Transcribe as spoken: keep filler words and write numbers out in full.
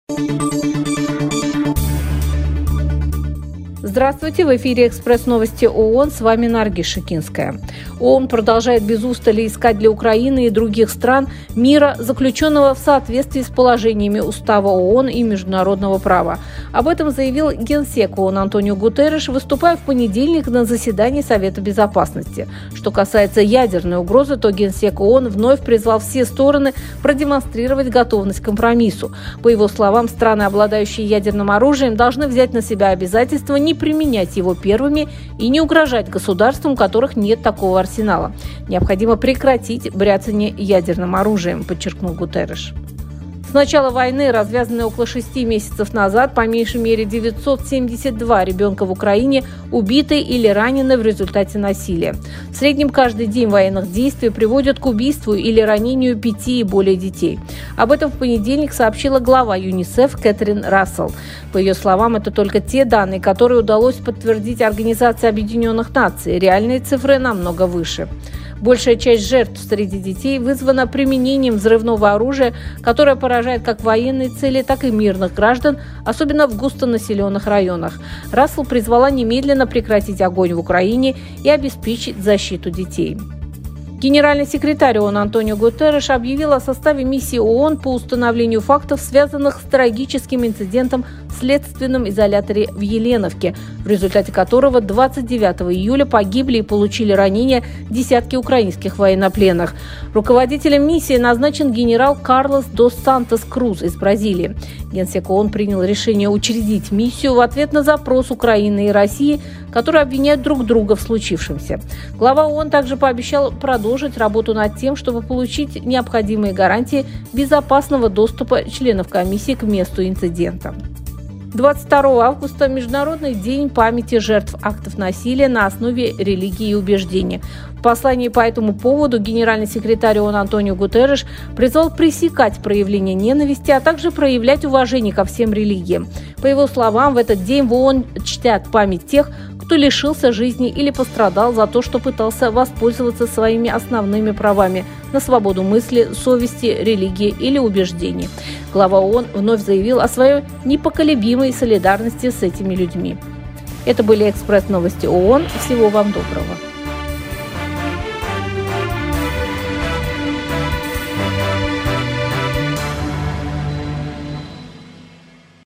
Здравствуйте, в эфире «Экспресс-новости ООН», с вами Наргиз Шикинская. ООН продолжает без устали искать для Украины и других стран мира, заключенного в соответствии с положениями Устава ООН и международного права. Об этом заявил генсек ООН Антонио Гутерриш, выступая в понедельник на заседании Совета Безопасности. Что касается ядерной угрозы, то генсек ООН вновь призвал все стороны продемонстрировать готовность к компромиссу. По его словам, страны, обладающие ядерным оружием, должны взять на себя обязательство не применять его первыми и не угрожать государствам, у которых нет такого арсенала. Необходимо прекратить бряцание ядерным оружием, подчеркнул Гутерриш. С начала войны, развязанной около шести месяцев назад, по меньшей мере девятьсот семьдесят два ребенка в Украине убиты или ранены в результате насилия. В среднем каждый день военных действий приводит к убийству или ранению пяти и более детей. Об этом в понедельник сообщила глава ЮНИСЕФ Кэтрин Рассел. По ее словам, это только те данные, которые удалось подтвердить Организации Объединенных Наций. Реальные цифры намного выше. Большая часть жертв среди детей вызвана применением взрывного оружия, которое поражает как военные цели, так и мирных граждан, особенно в густонаселенных районах. Рассел призвала немедленно прекратить огонь в Украине и обеспечить защиту детей. Генеральный секретарь ООН Антонио Гутерриш объявил о составе миссии ООН по установлению фактов, связанных с трагическим инцидентом в следственном изоляторе в Еленовке, в результате которого двадцать девятого июля погибли и получили ранения десятки украинских военнопленных. Руководителем миссии назначен генерал Карлос дос Сантос Круз из Бразилии. Генсек ООН принял решение учредить миссию в ответ на запрос Украины и России, которые обвиняют друг друга в случившемся. Глава ООН также пообещал продолжить работу над тем, чтобы получить необходимые гарантии безопасного доступа членов комиссии к месту инцидента. двадцать второго августа – Международный день памяти жертв актов насилия на основе религии и убеждений. В послании по этому поводу генеральный секретарь ООН Антонио Гутерриш призвал пресекать проявление ненависти, а также проявлять уважение ко всем религиям. По его словам, в этот день в ООН чтят память тех, кто лишился жизни или пострадал за то, что пытался воспользоваться своими основными правами на свободу мысли, совести, религии или убеждений. Глава ООН вновь заявил о своей непоколебимой солидарности с этими людьми. Это были «Экспресс-новости ООН». Всего вам доброго.